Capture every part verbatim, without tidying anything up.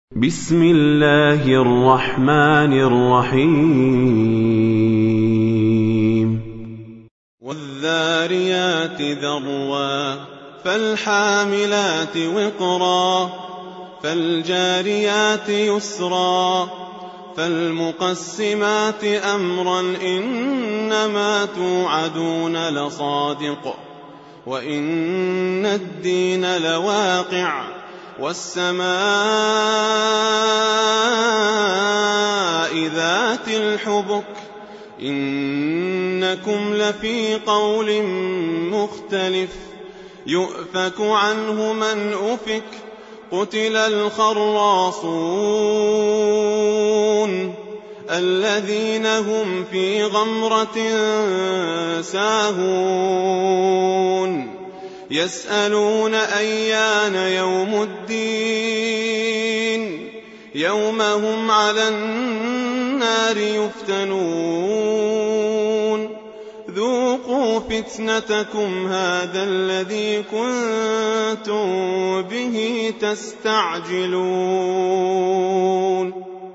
بسم الله الرحمن الرحيم والذاريات ذروا فالحاملات وقرا فالجاريات يسرا فالمقسمات أمرا إنما توعدون لصادق وإن الدين لواقع والسماء ذات الحبك إنكم لفي قول مختلف يؤفك عنه من أفك قتل الخراصون الذين هم في غمرة ساهون يسألون أيان يوم الدين يوم هم على النار يفتنون ذوقوا فتنتكم هذا الذي كنتم به تستعجلون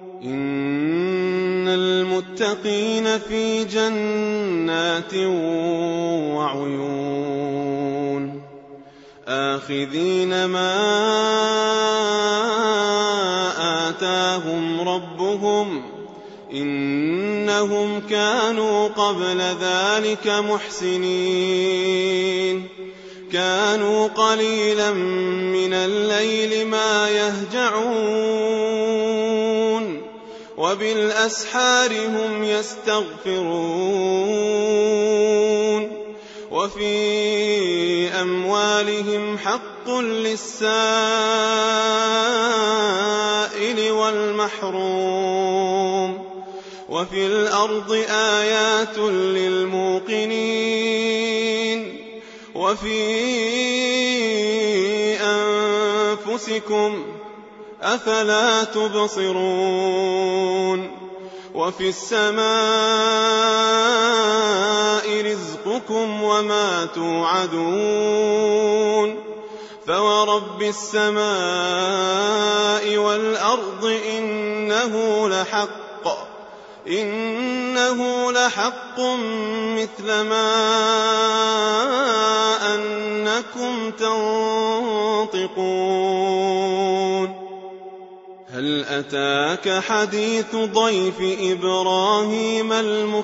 إن المتقين في جنات وعيون آخذين ما آتاهم ربهم إنهم كانوا قبل ذلك محسنين كانوا قليلا من الليل ما يهجعون وبالأسحار هم يستغفرون وفي أموالهم حق للسائل والمحروم وفي الأرض آيات للموقنين وفي أنفسكم أفلا تبصرون وفي السماء رزقكم وما توعدون فورب السماء والأرض إنه لحق إنه لحق مثل ما أنكم تنطقون هل أتاك حديث ضيف إبراهيم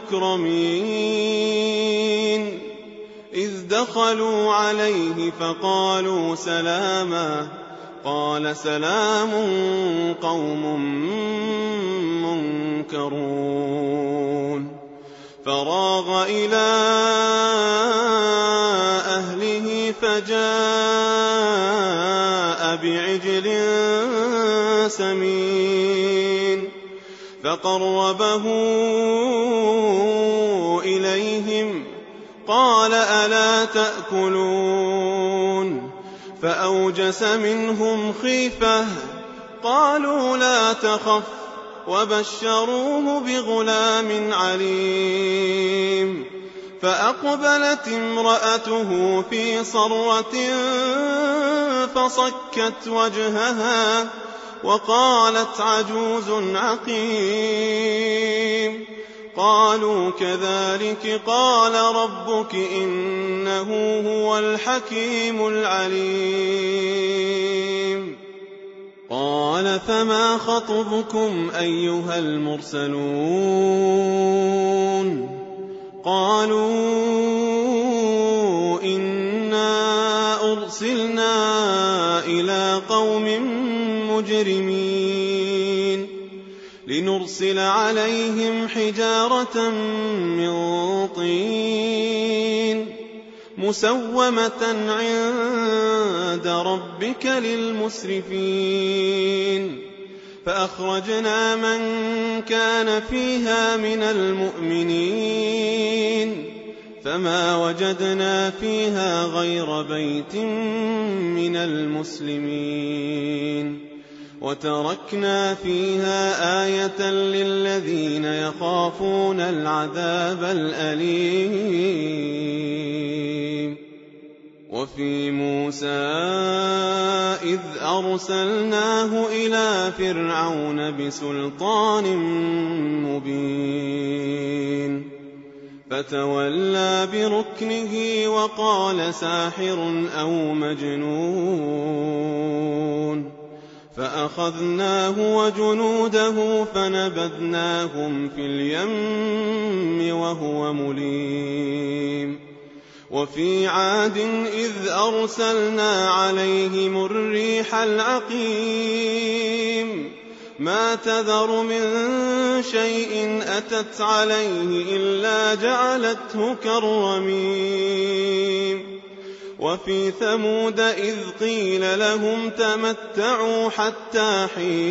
المكرمين إذ دخلوا عليه فقالوا سلاما قال سلام قوم منكرون فراغ إلى أهله فجاء بعجل سمين فقربه إليهم قال ألا تأكلون فأوجس منهم خيفة قالوا لا تخف وبشروه بغلام عليم فأقبلت امرأته في صرة فصكت وجهها وقالت عجوز عقيم قالوا كذلك قال ربك إنه هو الحكيم العليم قال فما خطبكم أيها المرسلون قالوا إنا أرسلنا إلى قوم مجرمين لنرسل عليهم حجارة من طين مسومة عند ربك للمسرفين فأخرجنا من كان فيها من المؤمنين فما وجدنا فيها غير بيت من المسلمين وتركنا فيها آية للذين يخافون العذاب الأليم وفي موسى إذ أرسلناه إلى فرعون بسلطان مبين فتولى بركنه وقال ساحر أو مجنون فأخذناه وجنوده فنبذناهم في اليم وهو مليم وفي عاد إذ أرسلنا عليهم الريح العقيم ما تذر من شيء أتت عليه إلا جعلته كالرميم وفي ثمود إذ قيل لهم تمتعوا حتى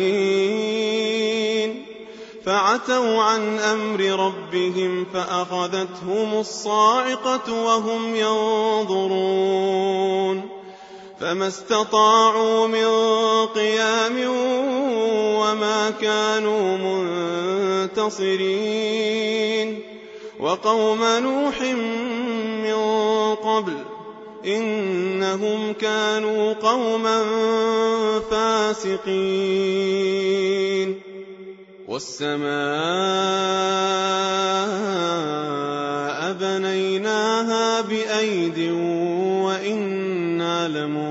حين فعتوا عن أمر ربهم فأخذتهم الصاعقة وهم ينظرون فما استطاعوا من قيام وما كانوا منتصرين وقوم نوح من قبل إنهم كانوا قوما فاسقين والسماء بنيناها بأيد وإنا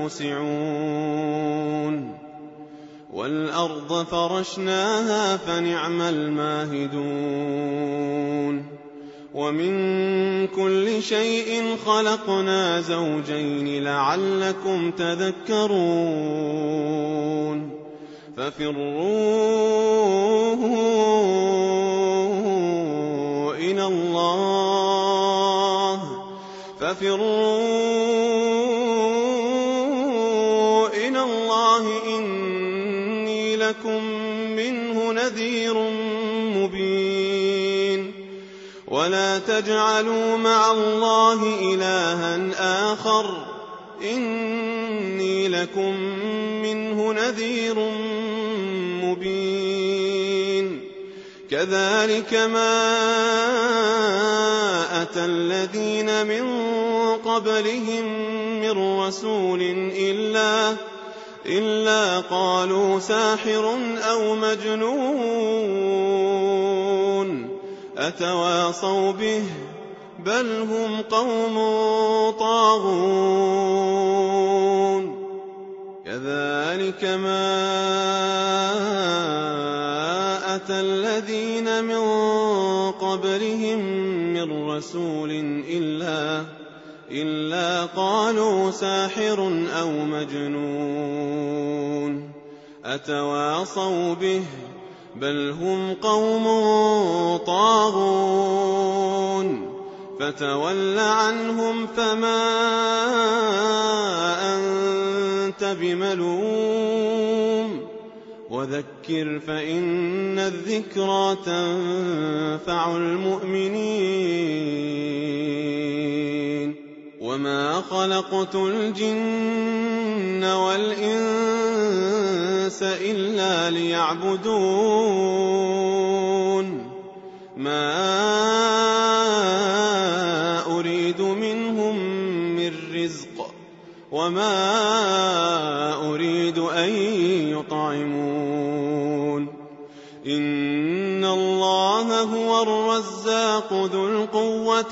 لموسعون والأرض فرشناها فنعم الماهدون ومن كل شيء خلقنا زوجين لعلكم تذكرون ففروا إلى الله ففروا إلى الله إني لكم منه نذير مبين ولا تجعلوا مع الله إلها آخر إني لكم منه نذير مبين كذلك ما أتى الذين من قبلهم من رسول إلا, إلا قالوا ساحر أو مجنون أتواصوا به بل هم قوم طاغون كذلك ما أتى الذين من قبلهم من رسول إلا, إلا قالوا ساحر أو مجنون أتواصوا به بل هم قوم طاغون فتول عنهم فما أنت بملوم وذكر فإن الذكرى تنفع المؤمنين وما خلقت الجن والإنس إلا ليعبدون ما أريد منهم من رزق وما أريد أن يطعمون إن الله هو الرزاق ذو القوة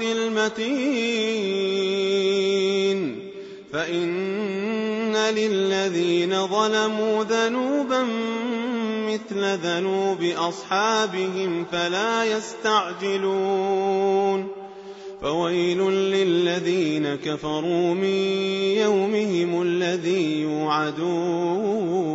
المتين فإن للذين ظلموا ذنوبا مثل ذنوب أصحابهم فلا يستعجلون فويل للذين كفروا من يومهم الذي يوعدون